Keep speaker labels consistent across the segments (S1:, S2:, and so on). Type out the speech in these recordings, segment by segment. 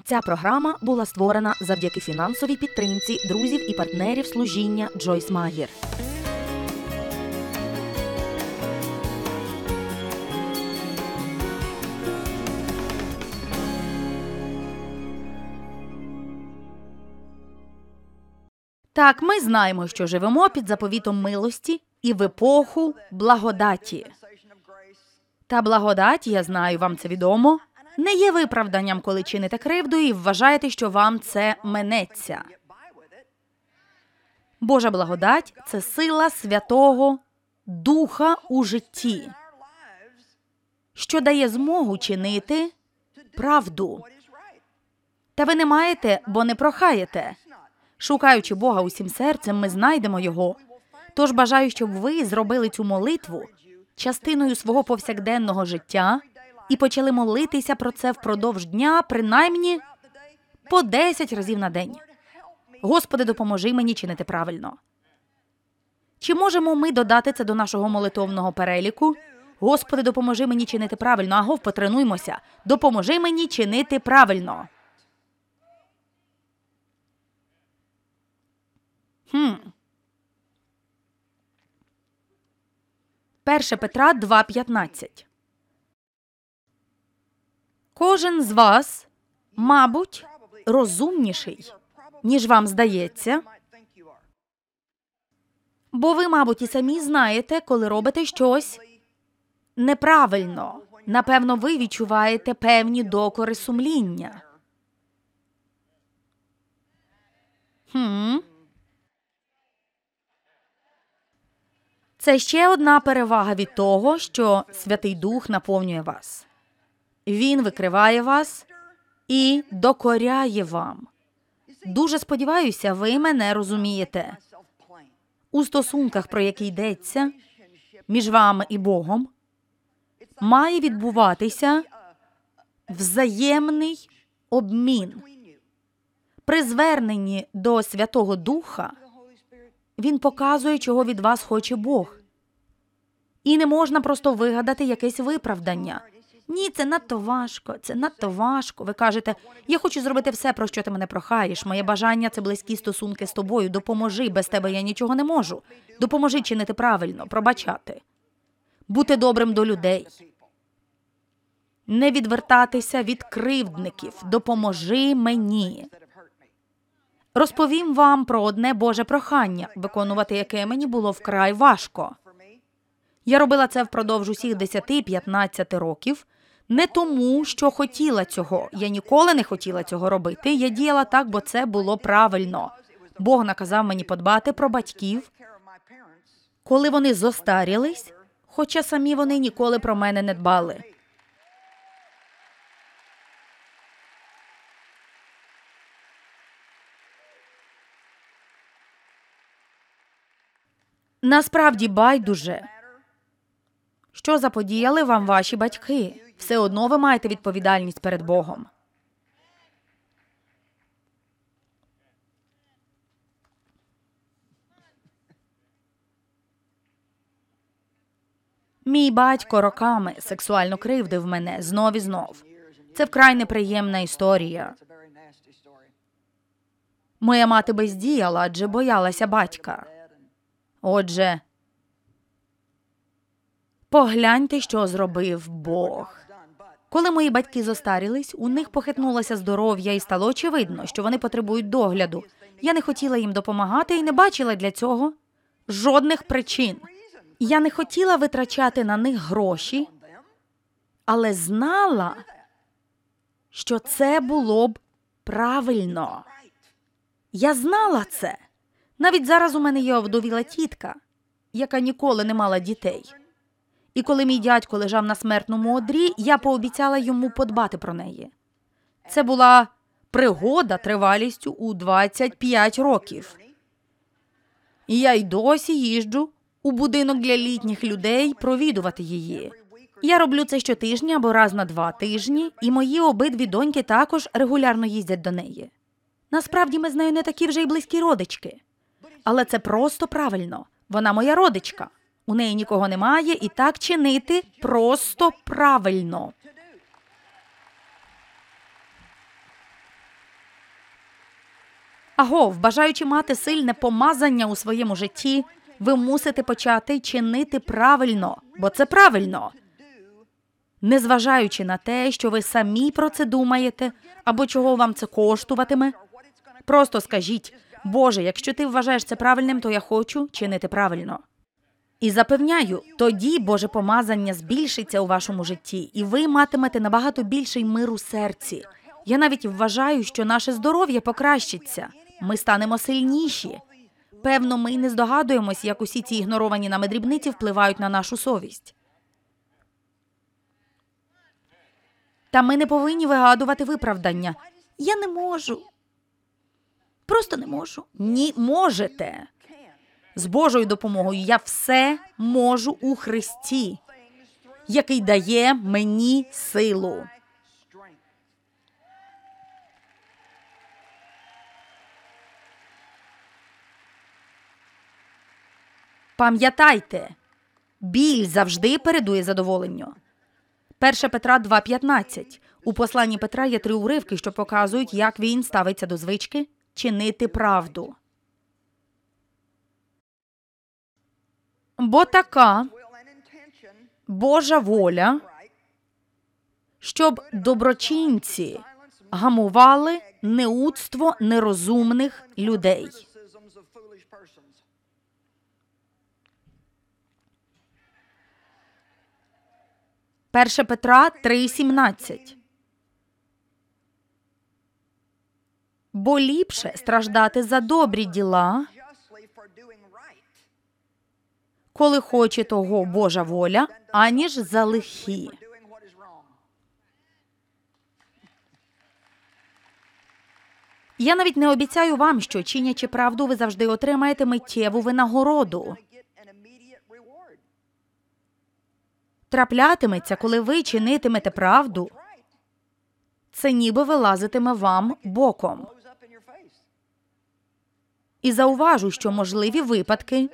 S1: Ця програма була створена завдяки фінансовій підтримці друзів і партнерів служіння Джойс Магір. Так, ми знаємо, що живемо під заповітом милості і в епоху благодаті. Та благодать, я знаю, вам це відомо, не є виправданням, коли чините кривду і вважаєте, що вам це минеться. Божа благодать – це сила Святого Духа у житті, що дає змогу чинити правду. Та ви не маєте, бо не прохаєте. Шукаючи Бога усім серцем, ми знайдемо Його. Тож бажаю, щоб ви зробили цю молитву частиною свого повсякденного життя і почали молитися про це впродовж дня, принаймні по 10 разів на день. Господи, допоможи мені чинити правильно. Чи можемо ми додати це до нашого молитовного переліку? Господи, допоможи мені чинити правильно. Агов, потренуймося. Допоможи мені чинити правильно. 1 Петра 2:15. Кожен з вас, мабуть, розумніший, ніж вам здається, бо ви, мабуть, і самі знаєте, коли робите щось неправильно. Напевно, ви відчуваєте певні докори сумління. Це ще одна перевага від того, що Святий Дух наповнює вас. Він викриває вас і докоряє вам. Дуже сподіваюся, ви мене розумієте. У стосунках, про які йдеться, між вами і Богом, має відбуватися взаємний обмін. При зверненні до Святого Духа Він показує, чого від вас хоче Бог. І не можна просто вигадати якесь виправдання. Ні, це надто важко, це надто важко. Ви кажете, я хочу зробити все, про що ти мене прохаєш. Моє бажання – це близькі стосунки з тобою. Допоможи, без тебе я нічого не можу. Допоможи чинити правильно, пробачати. Бути добрим до людей. Не відвертатися від кривдників. Допоможи мені. Розповім вам про одне Боже прохання, виконувати яке мені було вкрай важко. Я робила це впродовж усіх 10-15 років, не тому, що хотіла цього. Я ніколи не хотіла цього робити. Я діяла так, бо це було правильно. Бог наказав мені подбати про батьків, коли вони зостарілись, хоча самі вони ніколи про мене не дбали. Насправді байдуже, що заподіяли вам ваші батьки. Все одно ви маєте відповідальність перед Богом. Мій батько роками сексуально кривдив мене знов і знов. Це вкрай неприємна історія. Моя мати бездіяла, адже боялася батька. Отже, погляньте, що зробив Бог. Коли мої батьки зостарілись, у них похитнулося здоров'я і стало очевидно, що вони потребують догляду. Я не хотіла їм допомагати і не бачила для цього жодних причин. Я не хотіла витрачати на них гроші, але знала, що це було б правильно. Я знала це. Навіть зараз у мене є овдовіла тітка, яка ніколи не мала дітей. І коли мій дядько лежав на смертному одрі, я пообіцяла йому подбати про неї. Це була пригода тривалістю у 25 років. І я й досі їжджу у будинок для літніх людей провідувати її. Я роблю це щотижня або раз на 2 тижні, і мої обидві доньки також регулярно їздять до неї. Насправді ми з нею не такі вже й близькі родички. Але це просто правильно. Вона моя родичка. У неї нікого немає, і так чинити просто правильно. Агов, бажаючи мати сильне помазання у своєму житті, ви мусите почати чинити правильно, бо це правильно. Незважаючи на те, що ви самі про це думаєте, або чого вам це коштуватиме, просто скажіть: Боже, якщо ти вважаєш це правильним, то я хочу чинити правильно. І запевняю, тоді Боже помазання збільшиться у вашому житті, і ви матимете набагато більший мир у серці. Я навіть вважаю, що наше здоров'я покращиться. Ми станемо сильніші. Певно, ми й не здогадуємось, як усі ці ігноровані нами дрібниці впливають на нашу совість. Та ми не повинні вигадувати виправдання. Я не можу. Просто не можу. Ні, можете. З Божою допомогою я все можу у Христі, який дає мені силу. Пам'ятайте, біль завжди передує задоволенню. 1 Петра 2:15. У посланні Петра є 3 уривки, що показують, як він ставиться до звички чинити правду. Бо така Божа воля, щоб доброчинці гамували неудство нерозумних людей. 1 Петра 3:17. Бо ліпше страждати за добрі діла, коли хоче того Божа воля, аніж за лихі. Я навіть не обіцяю вам, що, чинячи правду, ви завжди отримаєте миттєву винагороду. Траплятиметься, коли ви чинитимете правду, це ніби вилазитиме вам боком. І зауважу, що можливі випадки,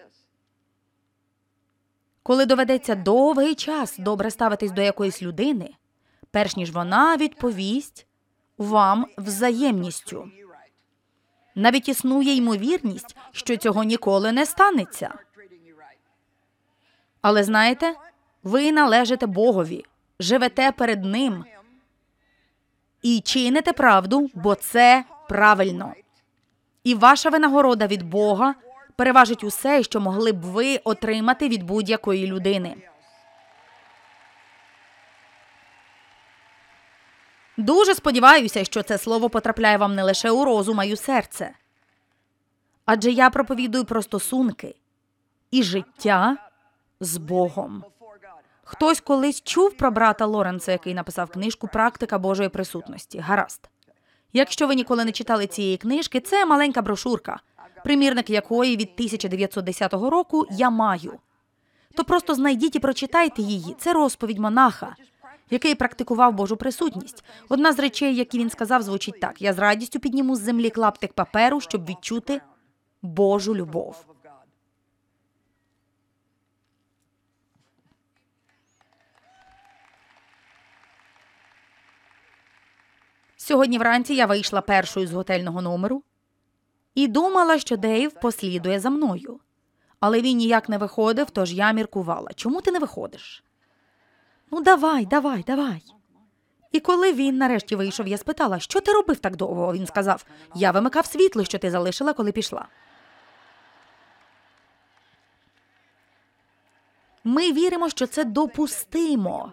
S1: коли доведеться довгий час добре ставитись до якоїсь людини, перш ніж вона відповість вам взаємністю. Навіть існує ймовірність, що цього ніколи не станеться. Але знаєте, ви належите Богові, живете перед Ним і чините правду, бо це правильно. І ваша винагорода від Бога переважить усе, що могли б ви отримати від будь-якої людини. Дуже сподіваюся, що це слово потрапляє вам не лише у розум, а й у серце. Адже я проповідую про стосунки і життя з Богом. Хтось колись чув про брата Лоренса, який написав книжку «Практика Божої присутності». Гаразд. Якщо ви ніколи не читали цієї книжки, це маленька брошурка, примірник якої від 1910 року я маю. То просто знайдіть і прочитайте її. Це розповідь монаха, який практикував Божу присутність. Одна з речей, які він сказав, звучить так: «Я з радістю підніму з землі клаптик паперу, щоб відчути Божу любов». Сьогодні вранці я вийшла першою з готельного номеру і думала, що Дейв послідує за мною. Але він ніяк не виходив, тож я міркувала: чому ти не виходиш? Ну, давай. І коли він нарешті вийшов, я спитала: що ти робив так довго? Він сказав: я вимикав світло, що ти залишила, коли пішла. Ми віримо, що це допустимо.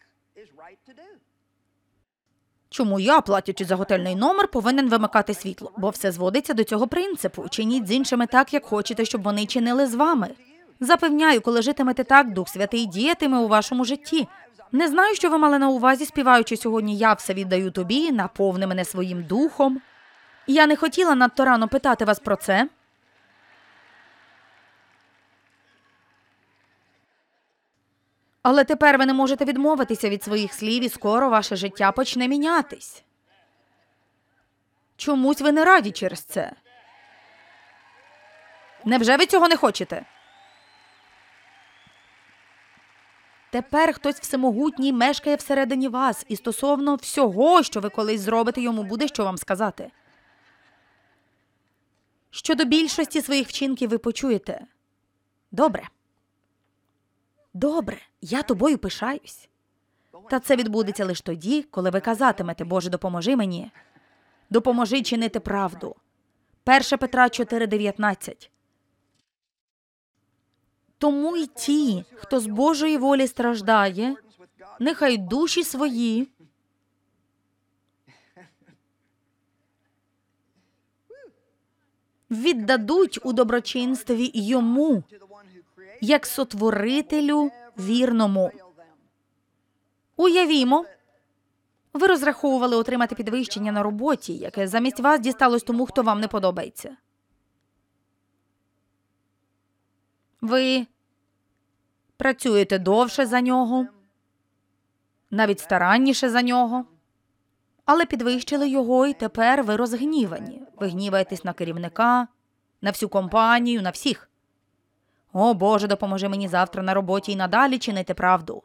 S1: Чому я, платячи за готельний номер, повинен вимикати світло? Бо все зводиться до цього принципу. Чиніть з іншими так, як хочете, щоб вони чинили з вами. Запевняю, коли житимете так, Дух Святий діятиме у вашому житті. Не знаю, що ви мали на увазі, співаючи сьогодні «Я все віддаю тобі, наповни мене своїм духом». Я не хотіла надто рано питати вас про це. Але тепер ви не можете відмовитися від своїх слів, і скоро ваше життя почне мінятись. Чомусь ви не раді через це. Невже ви цього не хочете? Тепер хтось всемогутній мешкає всередині вас, і стосовно всього, що ви колись зробите, йому буде що вам сказати. Щодо більшості своїх вчинків ви почуєте: добре, я тобою пишаюсь. Та це відбудеться лише тоді, коли ви казатимете: Боже, допоможи мені, допоможи чинити правду. 1 Петра 4:19. Тому й ті, хто з Божої волі страждає, нехай душі свої віддадуть у доброчинстві йому, як сотворителю вірному. Уявімо, ви розраховували отримати підвищення на роботі, яке замість вас дісталось тому, хто вам не подобається. Ви працюєте довше за нього, навіть старанніше за нього, але підвищили його, і тепер ви розгнівані. Ви гніваєтесь на керівника, на всю компанію, на всіх. О, Боже, допоможи мені завтра на роботі і надалі чинити правду.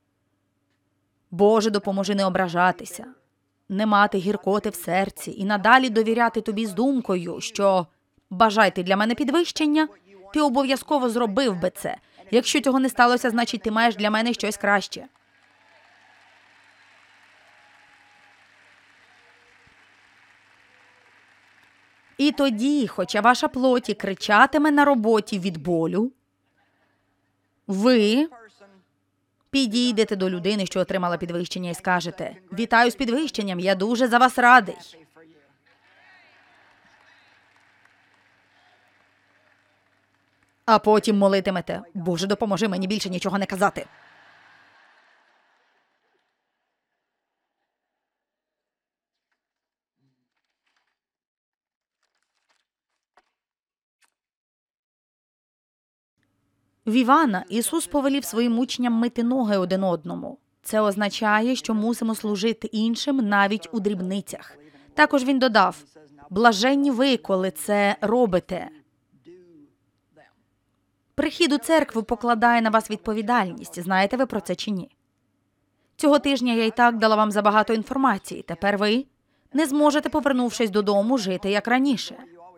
S1: Боже, допоможи не ображатися, не мати гіркоти в серці і надалі довіряти тобі з думкою, що бажай ти для мене підвищення, ти обов'язково зробив би це. Якщо цього не сталося, значить ти маєш для мене щось краще. І тоді, хоча ваша плоті кричатиме на роботі від болю, ви підійдете до людини, що отримала підвищення, і скажете: «Вітаю з підвищенням, я дуже за вас радий». А потім молитимете: «Боже, допоможи мені більше нічого не казати». В Івана Ісус повелів своїм учням мити ноги один одному. Це означає, що мусимо служити іншим навіть у дрібницях. Також Він додав: «Блаженні ви, коли це робите». Прихід у церкву покладає на вас відповідальність. Знаєте ви про це чи ні? Цього тижня я і так дала вам забагато інформації. Тепер ви не зможете, повернувшись додому, жити як раніше.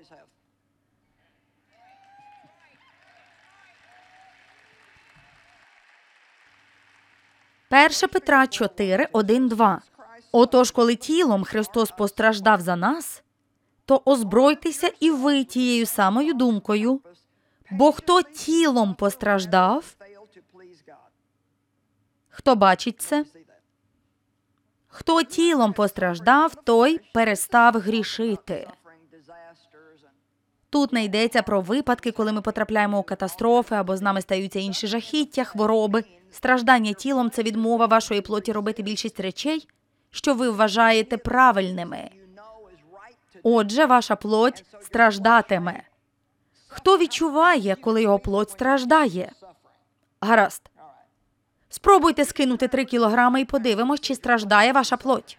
S1: Перша Петра 4:1-2. Отож, коли тілом Христос постраждав за нас, то озбройтеся і ви тією самою думкою, бо хто тілом постраждав, хто бачить це? Хто тілом постраждав, той перестав грішити. Тут не йдеться про випадки, коли ми потрапляємо у катастрофи або з нами стаються інші жахіття, хвороби. Страждання тілом – це відмова вашої плоті робити більшість речей, що ви вважаєте правильними. Отже, ваша плоть страждатиме. Хто відчуває, коли його плоть страждає? Гаразд. Спробуйте скинути 3 кілограми і подивимось, чи страждає ваша плоть.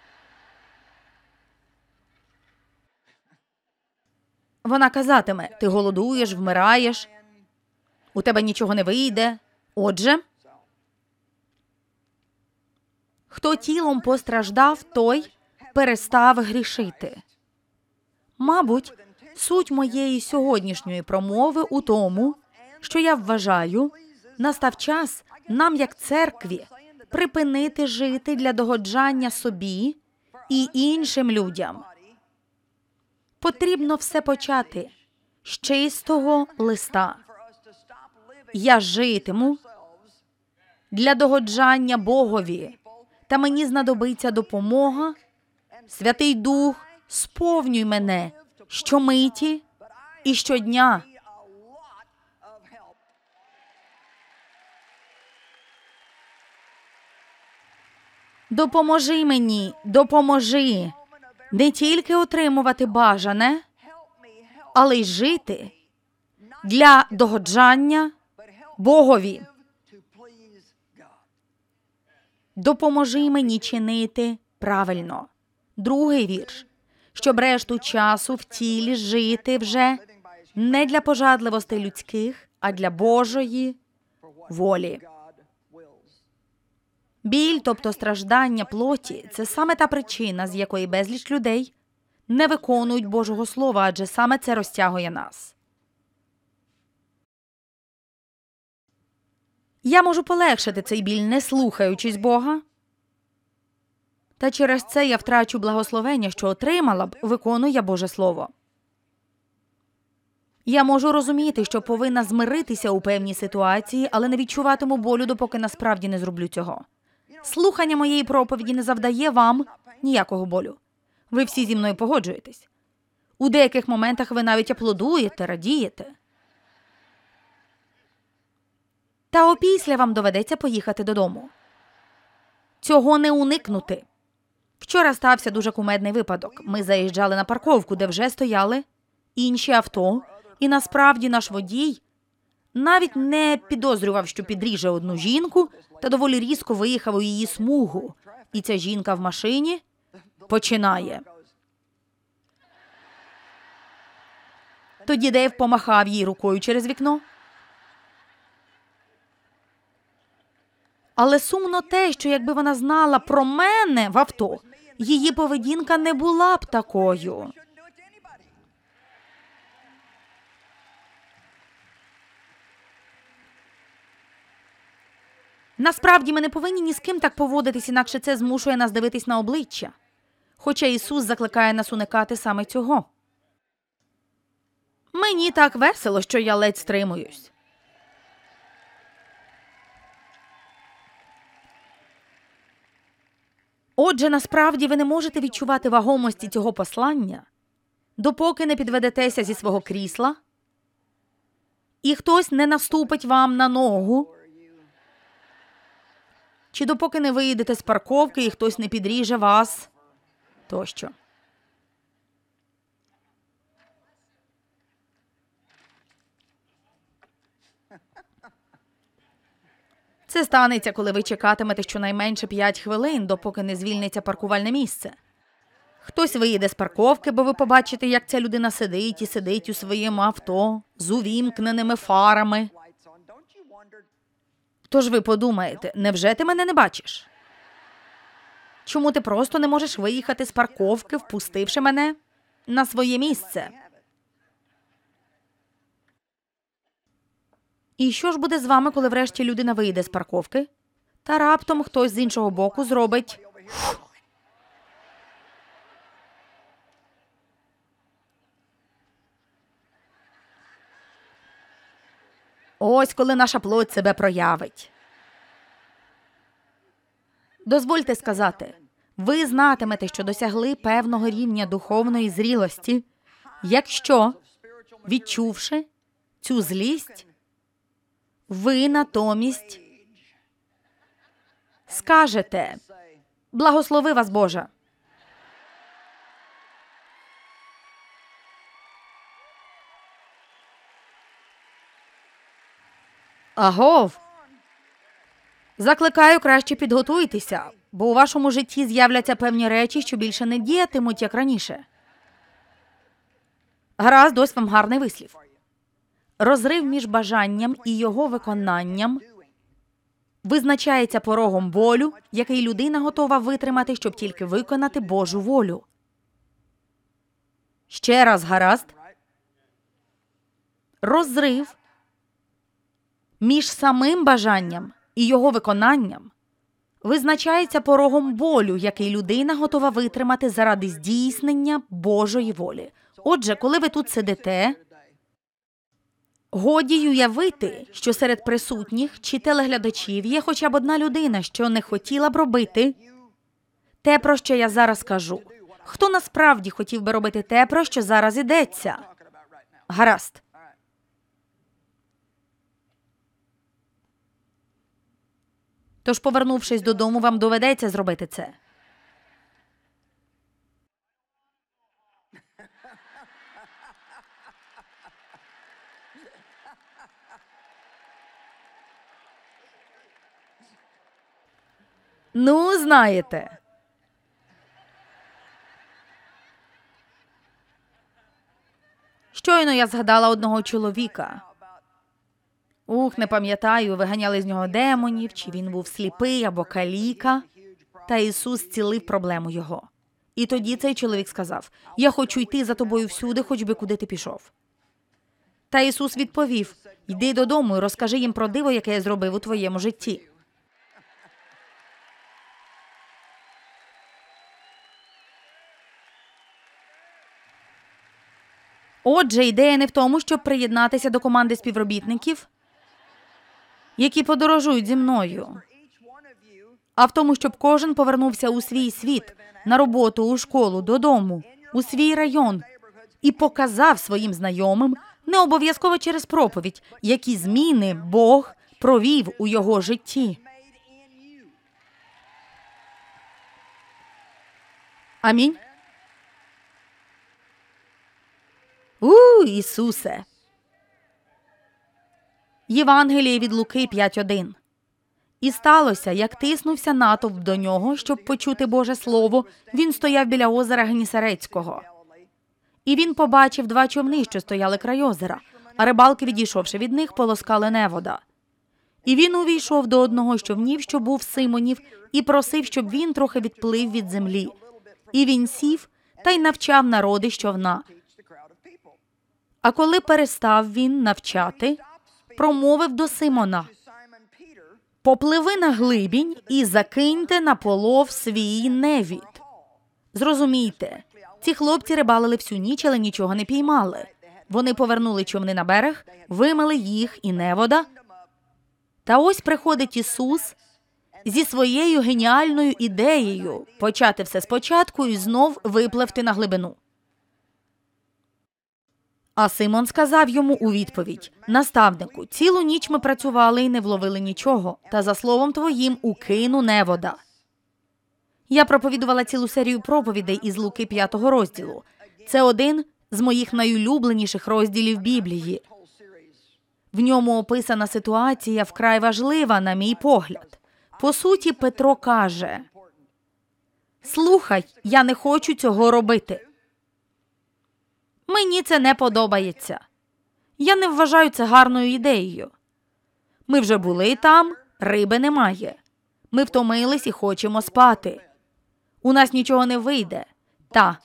S1: Вона казатиме: ти голодуєш, вмираєш, у тебе нічого не вийде. Отже, хто тілом постраждав, той перестав грішити. Мабуть, суть моєї сьогоднішньої промови у тому, що я вважаю, настав час нам, як церкві, припинити жити для догоджання собі і іншим людям. Потрібно все почати з чистого листа. Я житиму для догоджання Богові, та мені знадобиться допомога. Святий Дух, сповнюй мене щомиті і щодня. Допоможи мені, допоможи не тільки отримувати бажане, але й жити для догоджання Богові. Допоможи мені чинити правильно. Другий вірш. Щоб решту часу в тілі жити вже не для пожадливостей людських, а для Божої волі. Біль, тобто страждання плоті, це саме та причина, з якої безліч людей не виконують Божого Слова, адже саме це розтягує нас. Я можу полегшити цей біль, не слухаючись Бога, та через це я втрачу благословення, що отримала б, виконує Боже Слово. Я можу розуміти, що повинна змиритися у певній ситуації, але не відчуватиму болю, допоки насправді не зроблю цього. Слухання моєї проповіді не завдає вам ніякого болю. Ви всі зі мною погоджуєтесь. У деяких моментах ви навіть аплодуєте, радієте. Та опісля вам доведеться поїхати додому. Цього не уникнути. Вчора стався дуже кумедний випадок. Ми заїжджали на парковку, де вже стояли інші авто, і насправді наш водій навіть не підозрював, що підріже одну жінку, та доволі різко виїхав у її смугу. І ця жінка в машині починає. Тоді Дейв помахав їй рукою через вікно. Але сумно те, що якби вона знала про мене в авто, її поведінка не була б такою. Насправді ми не повинні ні з ким так поводитись, інакше це змушує нас дивитись на обличчя. Хоча Ісус закликає нас уникати саме цього. Мені так весело, що я ледь стримуюсь. Отже, насправді ви не можете відчувати вагомості цього послання, допоки не підведетеся зі свого крісла, і хтось не наступить вам на ногу, чи допоки не виїдете з парковки, і хтось не підріже вас, тощо. Це станеться, коли ви чекатимете щонайменше 5 хвилин, допоки не звільниться паркувальне місце. Хтось виїде з парковки, бо ви побачите, як ця людина сидить і сидить у своєму авто з увімкненими фарами. Тож ви подумаєте, невже ти мене не бачиш? Чому ти просто не можеш виїхати з парковки, впустивши мене на своє місце? І що ж буде з вами, коли врешті людина вийде з парковки, та раптом хтось з іншого боку зробить ось коли наша плоть себе проявить. Дозвольте сказати, ви знатимете, що досягли певного рівня духовної зрілості, якщо, відчувши цю злість, ви натомість скажете: «Благослови вас, Боже». Агов! Закликаю, краще підготуйтеся, бо у вашому житті з'являться певні речі, що більше не діятимуть, як раніше. Гаразд, ось вам гарний вислів. Розрив між бажанням і його виконанням визначається порогом болю, який людина готова витримати, щоб тільки виконати Божу волю. Ще раз, гаразд. Розрив між самим бажанням і його виконанням визначається порогом болю, який людина готова витримати заради здійснення Божої волі. Отже, коли ви тут сидите, годі уявити, що серед присутніх чи телеглядачів є хоча б одна людина, що не хотіла б робити те, про що я зараз кажу. Хто насправді хотів би робити те, про що зараз йдеться? Гаразд. Тож, повернувшись додому, вам доведеться зробити це. Ну, знаєте. Щойно я згадала одного чоловіка. Не пам'ятаю, виганяли з нього демонів, чи він був сліпий або каліка, та Ісус зцілив проблему його. І тоді цей чоловік сказав: «Я хочу йти за тобою всюди, хоч би куди ти пішов». Та Ісус відповів: «Йди додому і розкажи їм про диво, яке я зробив у твоєму житті». Отже, ідея не в тому, щоб приєднатися до команди співробітників, які подорожують зі мною, а в тому, щоб кожен повернувся у свій світ, на роботу, у школу, додому, у свій район і показав своїм знайомим, не обов'язково через проповідь, які зміни Бог провів у його житті. Амінь. Ісусе! Євангеліє від Луки 5:1. «І сталося, як тиснувся натовп до нього, щоб почути Боже Слово, він стояв біля озера Генісарецького. І він побачив 2 човни, що стояли край озера, а рибалки, відійшовши від них, полоскали невода. І він увійшов до одного з човнів, що був Симонів, і просив, щоб він трохи відплив від землі. І він сів та й навчав народи з човна. А коли перестав він навчати, промовив до Симона: «Попливи на глибінь і закиньте на полов свій невід». Зрозумійте, ці хлопці рибалили всю ніч, але нічого не піймали. Вони повернули човни на берег, вимили їх і невода. Та ось приходить Ісус зі своєю геніальною ідеєю почати все спочатку і знов випливти на глибину. А Симон сказав йому у відповідь: «Наставнику, цілу ніч ми працювали і не вловили нічого, та за словом твоїм укину невода». Я проповідувала цілу серію проповідей із Луки 5 розділу. Це один з моїх найулюбленіших розділів Біблії. В ньому описана ситуація вкрай важлива, на мій погляд. По суті, Петро каже: «Слухай, я не хочу цього робити. Мені це не подобається. Я не вважаю це гарною ідеєю. Ми вже були там, риби немає. Ми втомились і хочемо спати. У нас нічого не вийде. Та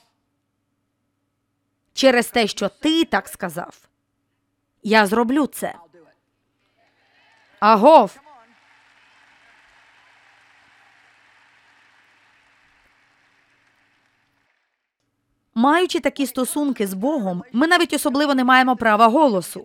S1: через те, що ти так сказав, я зроблю це». Агов! Маючи такі стосунки з Богом, ми навіть особливо не маємо права голосу.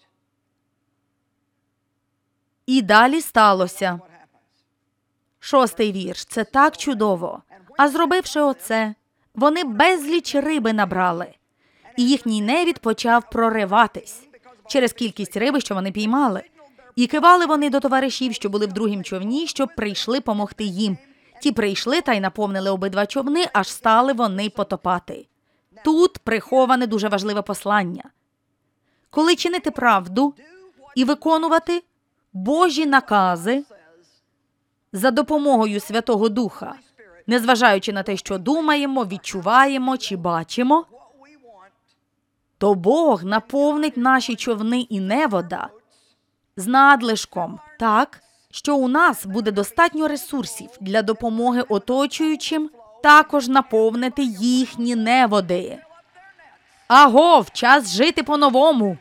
S1: І далі сталося. 6-й вірш. Це так чудово. «А зробивши оце, вони безліч риби набрали, і їхній невід почав прориватись через кількість риби, що вони піймали. І кивали вони до товаришів, що були в другім човні, щоб прийшли помогти їм. Ті прийшли та й наповнили обидва човни, аж стали вони потопати». Тут приховане дуже важливе послання. Коли чинити правду і виконувати Божі накази за допомогою Святого Духа, незважаючи на те, що думаємо, відчуваємо чи бачимо, то Бог наповнить наші човни і невода з надлишком так, що у нас буде достатньо ресурсів для допомоги оточуючим також наповнити їхні неводи. Агов, час жити по-новому!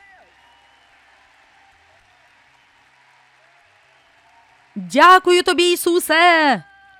S1: Дякую тобі, Ісусе!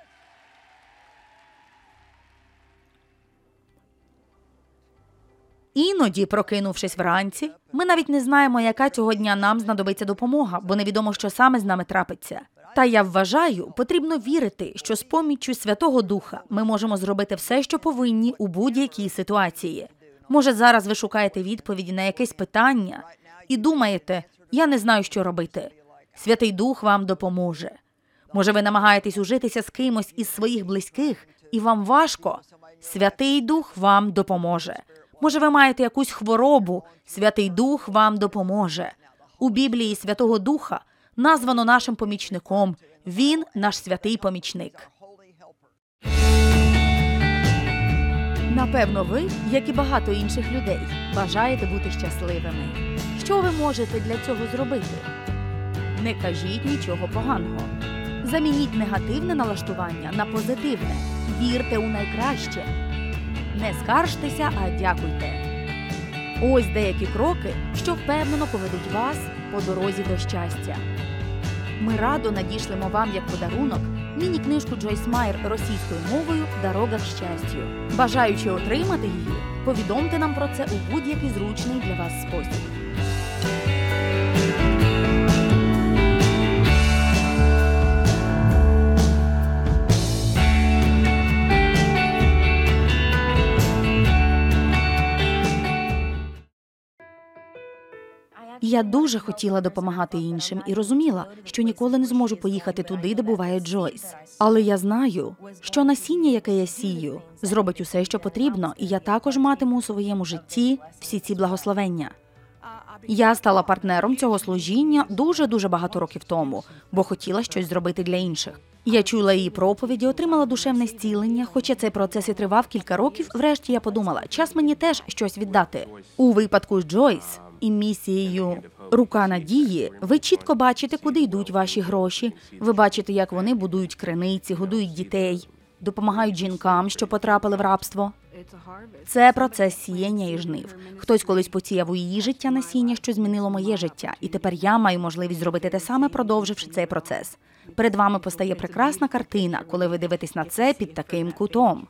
S1: Іноді, прокинувшись вранці, ми навіть не знаємо, яка цього дня нам знадобиться допомога, бо невідомо, що саме з нами трапиться. Та я вважаю, потрібно вірити, що з поміччю Святого Духа ми можемо зробити все, що повинні у будь-якій ситуації. Може, зараз ви шукаєте відповіді на якесь питання і думаєте: «Я не знаю, що робити». Святий Дух вам допоможе. Може, ви намагаєтесь ужитися з кимось із своїх близьких, і вам важко. Святий Дух вам допоможе. Може, ви маєте якусь хворобу, Святий Дух вам допоможе. У Біблії Святого Духа названо нашим помічником. Він – наш святий помічник. Напевно, ви, як і багато інших людей, бажаєте бути щасливими. Що ви можете для цього зробити? Не кажіть нічого поганого. Замініть негативне налаштування на позитивне. Вірте у найкраще. Не скаржтеся, а дякуйте. Ось деякі кроки, що впевнено поведуть вас по дорозі до щастя. Ми радо надішлемо вам як подарунок міні-книжку Джойс Майер російською мовою «Дорога к щастю». Бажаючи отримати її, повідомте нам про це у будь-який зручний для вас спосіб. Я дуже хотіла допомагати іншим і розуміла, що ніколи не зможу поїхати туди, де буває Джойс. Але я знаю, що насіння, яке я сію, зробить усе, що потрібно, і я також матиму у своєму житті всі ці благословення. Я стала партнером цього служіння дуже багато років тому, бо хотіла щось зробити для інших. Я чула її проповіді, отримала душевне зцілення, хоча цей процес і тривав кілька років, врешті я подумала, час мені теж щось віддати. У випадку з Джойс і місією «Рука надії» ви чітко бачите, куди йдуть ваші гроші. Ви бачите, як вони будують криниці, годують дітей, допомагають жінкам, що потрапили в рабство. Це процес сіяння і жнив. Хтось колись посіяв у її життя насіння, що змінило моє життя. І тепер я маю можливість зробити те саме, продовживши цей процес. Перед вами постає прекрасна картина, коли ви дивитесь на це під таким кутом.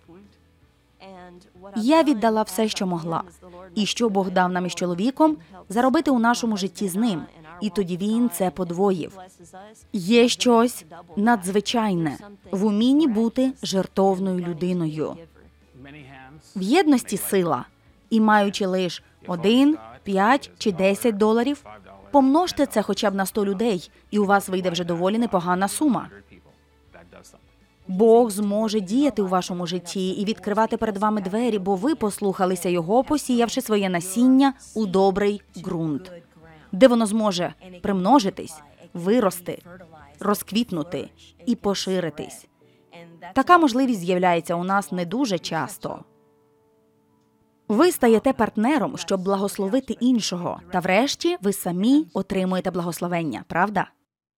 S1: Я віддала все, що могла. І що Бог дав нам із чоловіком, заробити у нашому житті з ним. І тоді він це подвоїв. Є щось надзвичайне в умінні бути жертовною людиною. В єдності сила. І маючи лише 1, 5 чи 10 доларів, помножте це хоча б на 100 людей, і у вас вийде вже доволі непогана сума. Бог зможе діяти у вашому житті і відкривати перед вами двері, бо ви послухалися Його, посіявши своє насіння у добрий ґрунт, де воно зможе примножитись, вирости, розквітнути і поширитись. Така можливість з'являється у нас не дуже часто. Ви стаєте партнером, щоб благословити іншого, та врешті ви самі отримуєте благословення, правда?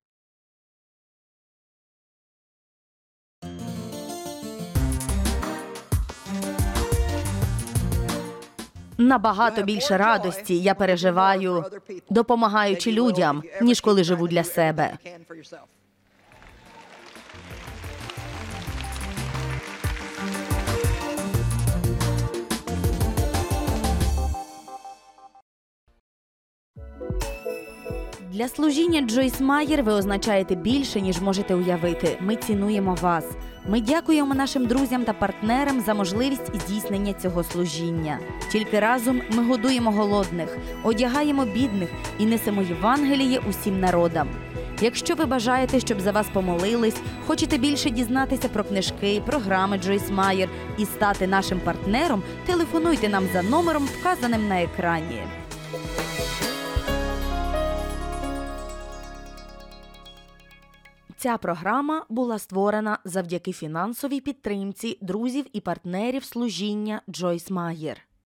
S1: Набагато більше радості я переживаю, допомагаючи людям, ніж коли живу для себе. Для служіння Джойс Майер ви означаєте більше, ніж можете уявити. Ми цінуємо вас. Ми дякуємо нашим друзям та партнерам за можливість здійснення цього служіння. Тільки разом ми годуємо голодних, одягаємо бідних і несемо Євангеліє усім народам. Якщо ви бажаєте, щоб за вас помолились, хочете більше дізнатися про книжки, програми Джойс Майер і стати нашим партнером, телефонуйте нам за номером, вказаним на екрані. Ця програма була створена завдяки фінансовій підтримці друзів і партнерів служіння Джойс Майер.